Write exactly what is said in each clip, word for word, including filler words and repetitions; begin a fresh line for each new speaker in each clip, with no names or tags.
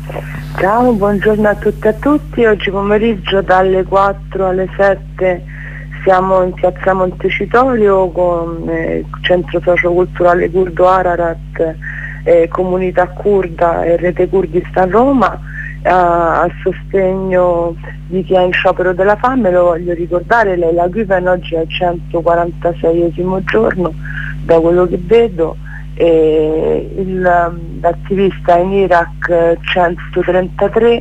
Ciao, buongiorno a tutti e a tutti. Oggi pomeriggio dalle quattro alle sette siamo in piazza Montecitorio con eh, Centro Socioculturale Curdo Ararat, eh, Comunità Curda e Rete Kurdistan Roma a, a sostegno di chi è in sciopero della fame. Lo voglio ricordare, Leila Güven oggi è al centoquarantaseiesimo giorno, da quello che vedo. E il, l'attivista in Iraq centotrentatré,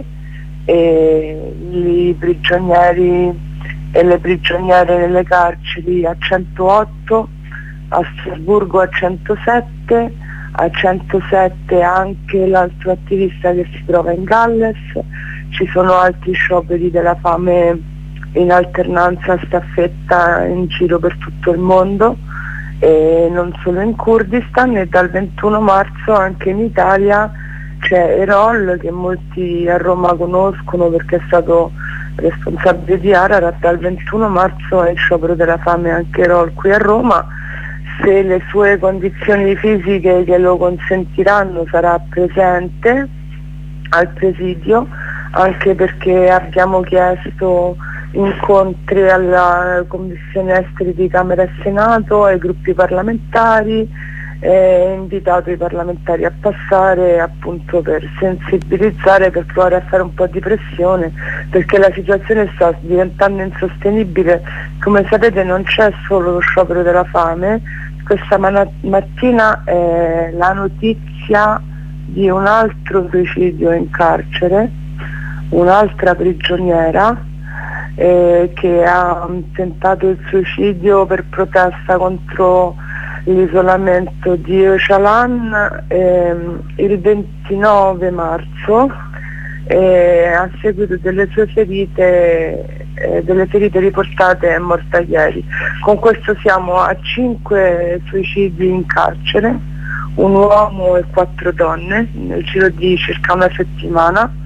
e i prigionieri e le prigioniere nelle carceri a centootto, a Strasburgo a centosette, a centosette anche l'altro attivista che si trova in Galles. Ci sono altri scioperi della fame in alternanza a staffetta in giro per tutto il mondo, e non solo in Kurdistan. E dal ventuno marzo anche in Italia c'è Erol, che molti a Roma conoscono perché è stato responsabile di Ararat. Dal ventuno marzo è il sciopero della fame anche Erol qui a Roma. Se le sue condizioni fisiche glielo consentiranno sarà presente al presidio, anche perché abbiamo chiesto incontri alla Commissione Esteri di Camera e Senato, ai gruppi parlamentari, e invitato i parlamentari a passare appunto per sensibilizzare, per provare a fare un po' di pressione, perché la situazione sta diventando insostenibile. Come sapete non c'è solo lo sciopero della fame, questa man- mattina è la notizia di un altro suicidio in carcere, un'altra prigioniera Eh, che ha tentato il suicidio per protesta contro l'isolamento di Öcalan eh, il ventinove marzo, eh, a seguito delle sue ferite, eh, delle ferite riportate, è morta ieri. Con questo siamo a cinque suicidi in carcere, un uomo e quattro donne nel giro di circa una settimana.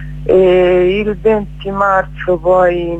E il venti marzo poi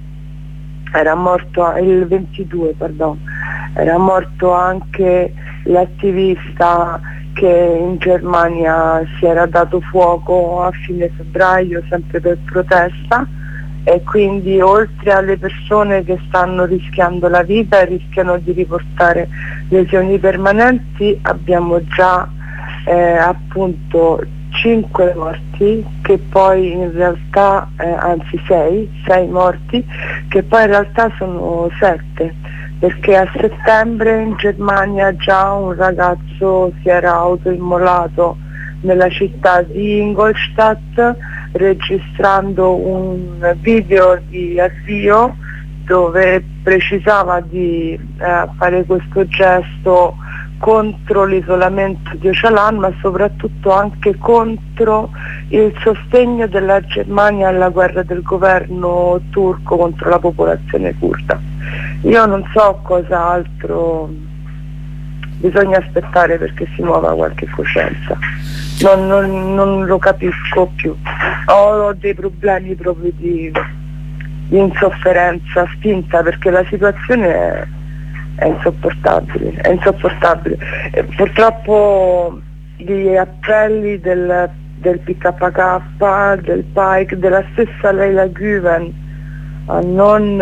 era morto, il ventidue pardon, era morto anche l'attivista che in Germania si era dato fuoco a fine febbraio sempre per protesta, e quindi oltre alle persone che stanno rischiando la vita e rischiano di riportare lesioni permanenti, abbiamo già eh, appunto cinque morti, che poi in realtà, eh, anzi sei, sei morti, che poi in realtà sono sette, perché a settembre in Germania già un ragazzo si era autoimmolato nella città di Ingolstadt registrando un video di avvio dove precisava di eh, fare questo gesto contro l'isolamento di Öcalan, ma soprattutto anche contro il sostegno della Germania alla guerra del governo turco contro la popolazione curda. Io non so cosa altro, bisogna aspettare perché si muova qualche coscienza. Non, non, non lo capisco più. Ho dei problemi proprio di, di insofferenza spinta, perché la situazione è è insopportabile, è insopportabile. E purtroppo gli appelli del, del P K K, del P A I C, della stessa Leila Güven a non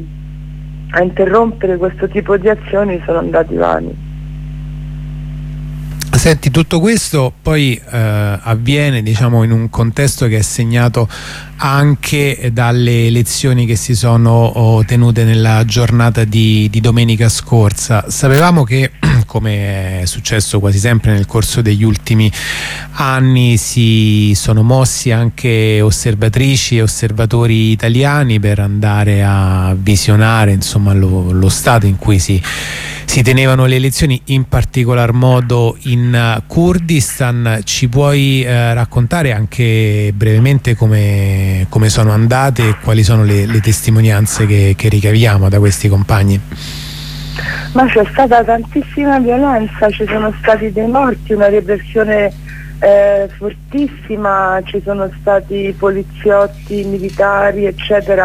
a interrompere questo tipo di azioni sono andati vani.
Senti, tutto questo poi eh, avviene, diciamo, in un contesto che è segnato anche dalle elezioni che si sono tenute nella giornata di, di domenica scorsa. Sapevamo che, come è successo quasi sempre nel corso degli ultimi anni, si sono mossi anche osservatrici e osservatori italiani per andare a visionare, insomma, lo, lo stato in cui si si tenevano le elezioni, in particolar modo in Kurdistan. Ci puoi eh, raccontare anche brevemente come, come sono andate e quali sono le, le testimonianze che, che ricaviamo da questi compagni?
Ma c'è stata tantissima violenza, ci sono stati dei morti, una repressione eh, fortissima, ci sono stati poliziotti, militari eccetera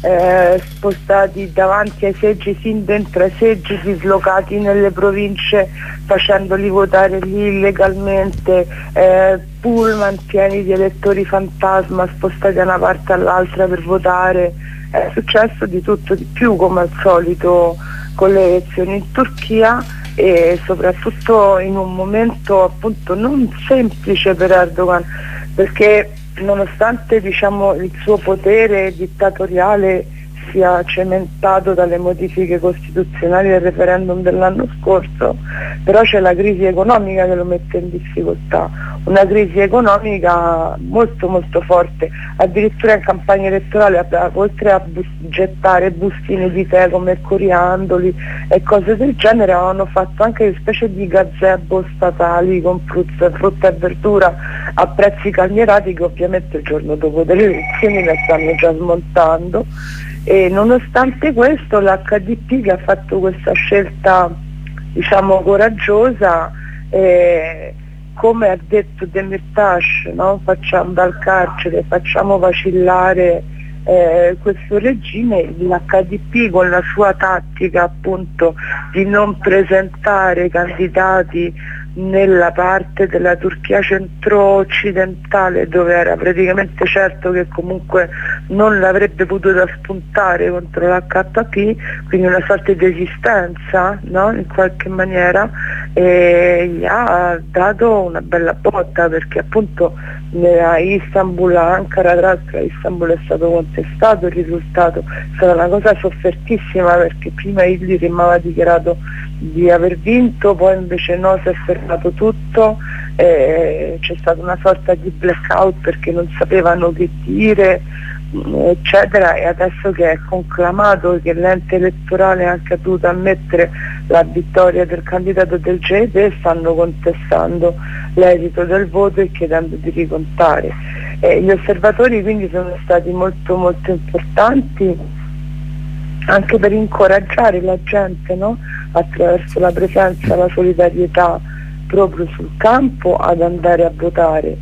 eh, spostati davanti ai seggi, sin dentro ai seggi, dislocati nelle province facendoli votare lì illegalmente, eh, pullman pieni di elettori fantasma spostati da una parte all'altra per votare. È successo di tutto di più, come al solito con le elezioni in Turchia, e soprattutto in un momento appunto non semplice per Erdogan, perché nonostante diciamo il suo potere dittatoriale sia cementato dalle modifiche costituzionali del referendum dell'anno scorso, però c'è la crisi economica che lo mette in difficoltà, una crisi economica molto molto forte. Addirittura in campagna elettorale, oltre a bus- gettare bustine di tè come coriandoli e cose del genere, avevano fatto anche una specie di gazebo statali con frutta, frutta e verdura a prezzi calmierati, che ovviamente il giorno dopo delle elezioni ne stanno già smontando. E nonostante questo l'H D P, che ha fatto questa scelta diciamo coraggiosa, eh, come ha detto Demirtas, no? Facciamo dal carcere, facciamo vacillare eh, questo regime. L'H D P, con la sua tattica appunto di non presentare candidati nella parte della Turchia centro-occidentale, dove era praticamente certo che comunque non l'avrebbe potuta spuntare contro l'H D P, quindi una sorta di esistenza, no? In qualche maniera, e gli ha dato una bella botta, perché appunto a Istanbul, a Ankara, tra l'altro a Istanbul è stato contestato il risultato, è stata una cosa soffertissima, perché prima Yildirim aveva dichiarato di aver vinto, poi invece no, si è fermato tutto, eh, c'è stata una sorta di blackout perché non sapevano che dire, eccetera, e adesso che è conclamato, che l'ente elettorale anche ha dovuto ammettere la vittoria del candidato del J D, stanno contestando l'esito del voto e chiedendo di ricontare. Eh, gli osservatori quindi sono stati molto molto importanti, anche per incoraggiare la gente, no? Attraverso la presenza, la solidarietà proprio sul campo, ad andare a votare.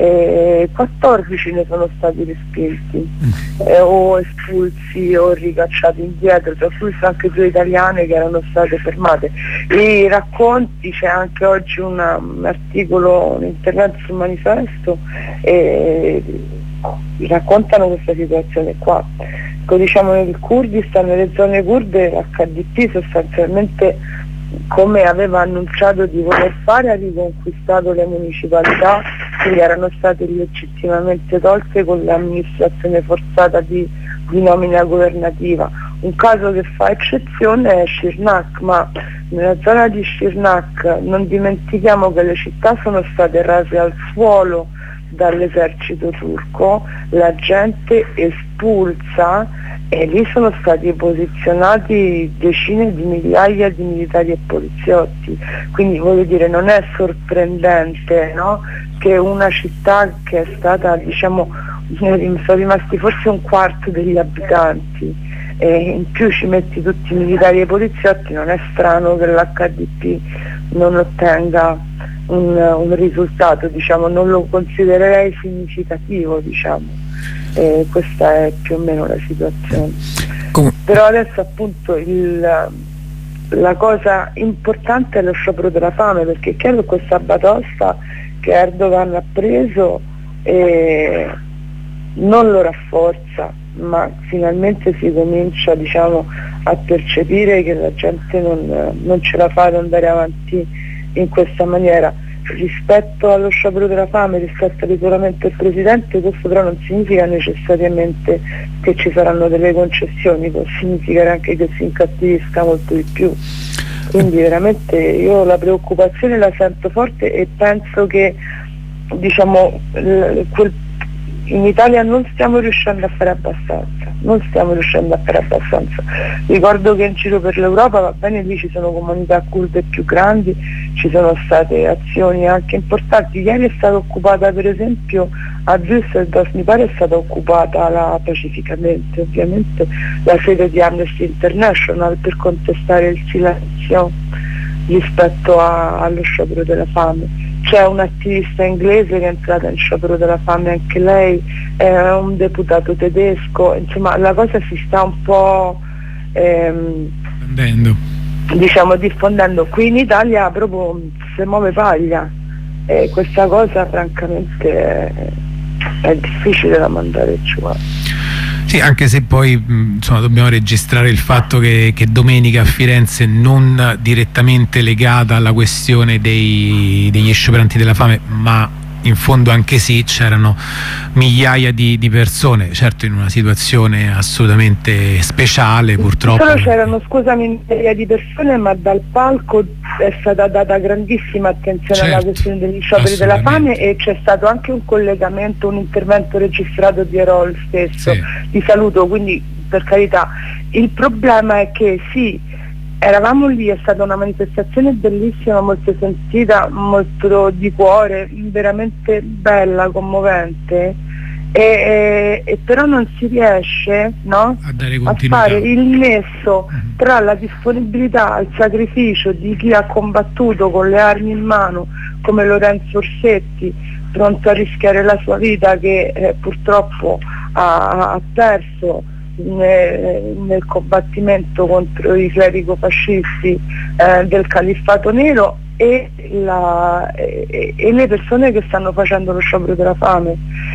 Eh, quattordici ne sono stati respinti, eh, o espulsi o ricacciati indietro, tra cui anche due italiane che erano state fermate. I racconti, c'è anche oggi una, un articolo, un intervento sul manifesto, eh, raccontano questa situazione qua. Diciamo nel Kurdistan, nelle zone kurde, l'H D P sostanzialmente, come aveva annunciato di voler fare, ha riconquistato le municipalità, quindi erano state legittimamente tolte con l'amministrazione forzata di, di nomina governativa. Un caso che fa eccezione è Shirnak, ma nella zona di Shirnak non dimentichiamo che le città sono state rase al suolo dall'esercito turco, la gente espulsa, e lì sono stati posizionati decine di migliaia di militari e poliziotti. Quindi voglio dire, non è sorprendente, no? Che una città che è stata, diciamo, sono rimasti forse un quarto degli abitanti, e in più ci metti tutti i militari e i poliziotti, non è strano che l'H D P non ottenga un, un risultato, diciamo, non lo considererei significativo, diciamo. E questa è più o meno la situazione. Com- però adesso appunto il, la cosa importante è lo sciopero della fame, perché è chiaro che questa batosta che Erdogan ha preso eh, non lo rafforza, ma finalmente si comincia, diciamo, a percepire che la gente non, non ce la fa ad andare avanti in questa maniera. Rispetto allo sciopero della fame, rispetto all'isolamento del Presidente, questo però non significa necessariamente che ci saranno delle concessioni, può significare anche che si incattivisca molto di più. Quindi veramente io la preoccupazione la sento forte, e penso che, diciamo, quel, in Italia non stiamo riuscendo a fare abbastanza, non stiamo riuscendo a fare abbastanza. Ricordo che in giro per l'Europa, va bene, lì ci sono comunità kurde più grandi, ci sono state azioni anche importanti. Ieri è stata occupata, per esempio, a Düsseldorf, mi pare è stata occupata la, pacificamente ovviamente, la sede di Amnesty International per contestare il silenzio rispetto a, allo sciopero della fame. c'è un'attivista inglese che è entrata in sciopero della fame anche lei, è un deputato tedesco, insomma la cosa si sta un po' ehm, diciamo diffondendo. Qui in Italia proprio si muove paglia e questa cosa francamente è, è difficile da mandare giù.
Sì, anche se poi insomma, dobbiamo registrare il fatto che, che domenica a Firenze, non direttamente legata alla questione dei, degli scioperanti della fame, ma in fondo anche sì, c'erano migliaia di, di persone, certo in una situazione assolutamente speciale purtroppo.
Solo c'erano, scusami, migliaia di persone, ma dal palco è stata data grandissima attenzione certo, alla questione degli scioperi della fame, e c'è stato anche un collegamento, un intervento registrato di Erol stesso, sì. Ti saluto, quindi per carità. Il problema è che sì, eravamo lì, è stata una manifestazione bellissima, molto sentita, molto di cuore, veramente bella, commovente, e, e, e però non si riesce, no?
a, dare
a fare il nesso mm-hmm. tra la disponibilità, il sacrificio di chi ha combattuto con le armi in mano, come Lorenzo Orsetti, pronto a rischiare la sua vita, che eh, purtroppo ha, ha perso Nel, nel combattimento contro i clerico-fascisti eh, del Califfato Nero, e, la, e, e le persone che stanno facendo lo sciopero della fame.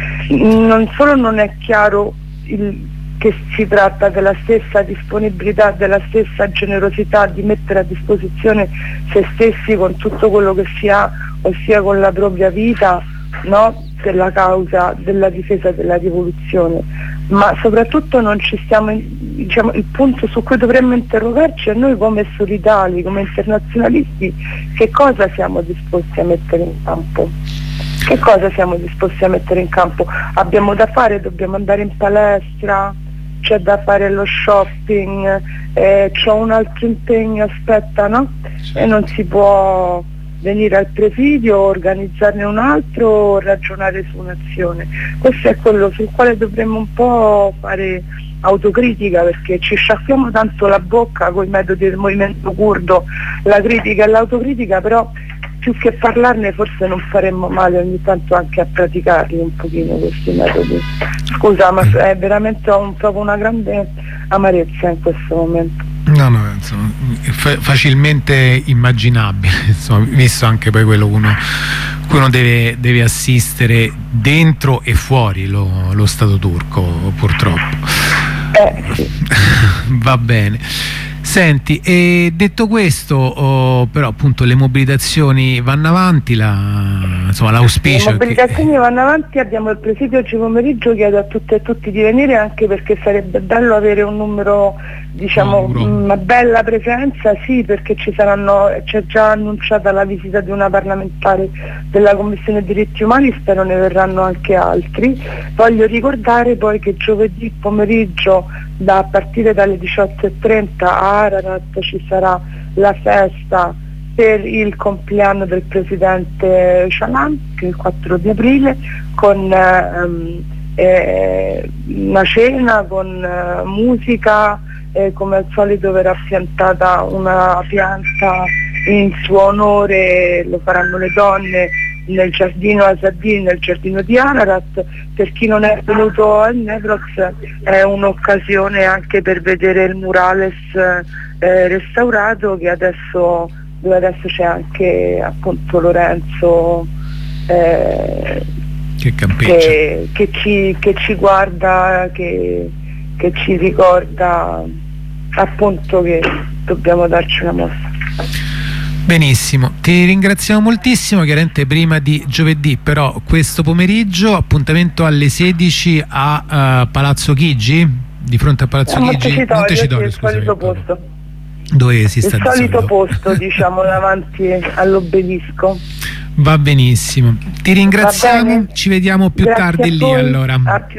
Non solo non è chiaro il, che si tratta della stessa disponibilità, della stessa generosità di mettere a disposizione se stessi con tutto quello che si ha, ossia con la propria vita, no? Per la causa della difesa della rivoluzione, ma soprattutto non ci stiamo, diciamo, il punto su cui dovremmo interrogarci è noi come solidali, come internazionalisti, che cosa siamo disposti a mettere in campo? Che cosa siamo disposti a mettere in campo? Abbiamo da fare, dobbiamo andare in palestra, c'è da fare lo shopping, eh, c'ho un altro impegno, aspetta, no? Certo. E non si può venire al presidio, organizzarne un altro o ragionare su un'azione. Questo è quello sul quale dovremmo un po' fare autocritica, perché ci sciacquiamo tanto la bocca con i metodi del movimento curdo, la critica e l'autocritica, però più che parlarne forse non faremmo male ogni tanto anche a praticarli un pochino questi metodi. Scusa, ma è veramente un, proprio una grande amarezza in questo momento.
No, no, insomma, fa facilmente immaginabile, insomma, visto anche poi quello uno, cui uno deve, deve assistere dentro e fuori lo, lo Stato turco, purtroppo.
Eh, sì.
Va bene. Senti, e detto questo, oh, però appunto le mobilitazioni vanno avanti, la, insomma l'auspicio...
Le mobilitazioni che... vanno avanti, abbiamo il presidio oggi pomeriggio, chiedo a tutte e tutti di venire, anche perché sarebbe bello avere un numero, diciamo, oh, una bella presenza, sì, perché ci saranno, c'è già annunciata la visita di una parlamentare della Commissione diritti umani, spero ne verranno anche altri. Voglio ricordare poi che giovedì pomeriggio, da a partire dalle diciotto e trenta a Ararat ci sarà la festa per il compleanno del presidente Öcalan, che è il quattro di aprile, con ehm, eh, una cena, con eh, musica, eh, come al solito verrà piantata una pianta in suo onore, lo faranno le donne nel giardino Asadin, nel giardino di Ararat. Per chi non è venuto al Nevrox è un'occasione anche per vedere il murales eh, restaurato, che adesso, dove adesso c'è anche appunto Lorenzo eh,
che,
che, che, ci, che ci guarda, che, che ci ricorda appunto che dobbiamo darci una mossa.
Benissimo, ti ringraziamo moltissimo. Chiaramente prima di giovedì, però questo pomeriggio appuntamento alle sedici a uh, Palazzo Chigi, di fronte a Palazzo
a
Chigi,
Montecitorio,
Montecitorio,
il
scusami,
solito posto.
Dove si sta
il solito solito posto, diciamo, davanti all'obelisco.
Va benissimo, ti ringraziamo, ci vediamo più
Grazie
tardi lì allora.